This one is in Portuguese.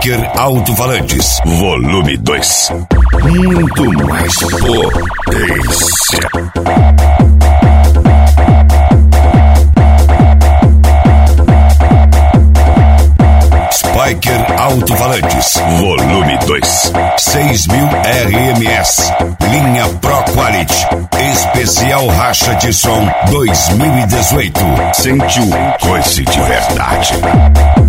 Spiker Alto-Falantes, volume 2. Muito mais potência. Spiker Alto-Falantes, volume 2. 6.000 RMS, linha Pro Quality, especial racha de som 2018. Sentiu coisa de verdade.